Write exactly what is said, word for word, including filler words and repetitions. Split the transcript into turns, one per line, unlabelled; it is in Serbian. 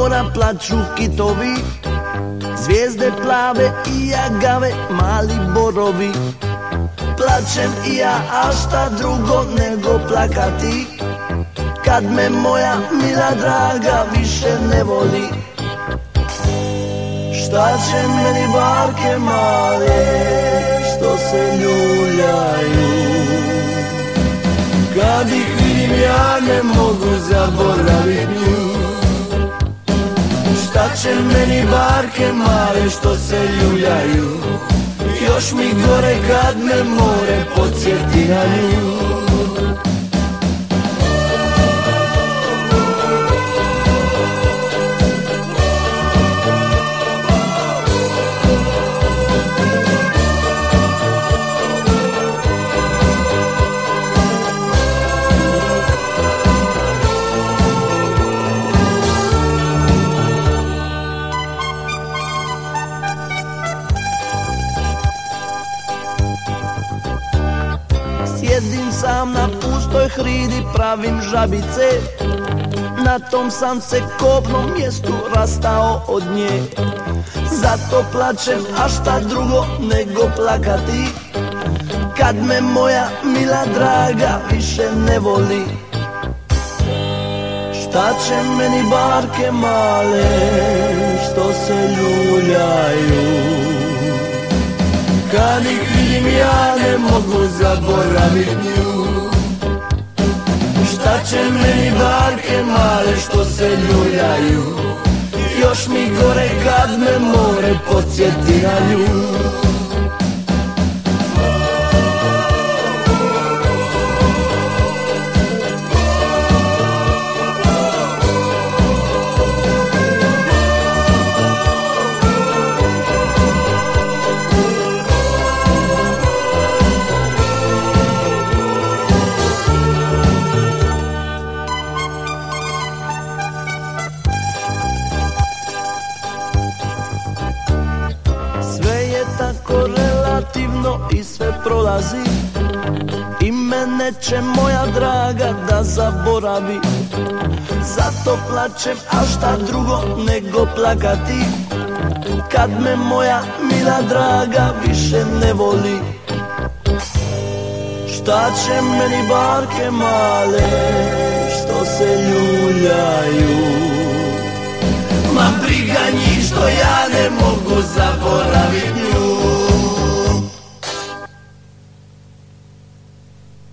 mora plaču kitovi, zvijezde plave i jagave, mali borovi. Plačem i ja, a šta drugo nego plakati, kad me moja mila draga više ne voli. Šta će meni barke male što se ljuljaju, kad ih vidim ja ne mogu zaboravit nju. Šta će meni barke male što se ljuljaju, još mi gore kad me more podsjeti na nju. Sjedim sam na pustoj hridi, pravim žabice, na tom sam se kopnom mjestu rastao od nje. Zato plačem, a šta drugo nego plakati, kad me moja mila draga više ne voli. Šta će meni barke male što se ljuljaju, kad ih vidim ja ne mogu zaboravit nju. Šta će meni barke male što se ljuljaju, još mi gore kad me more podsjeti na nju. Tako relativno i sve prolazi, i mene će moja draga da zaboravi. Zato plačem, a šta drugo nego plakati, kad me moja mila draga više ne voli. Šta će meni barke male što se ljuljaju,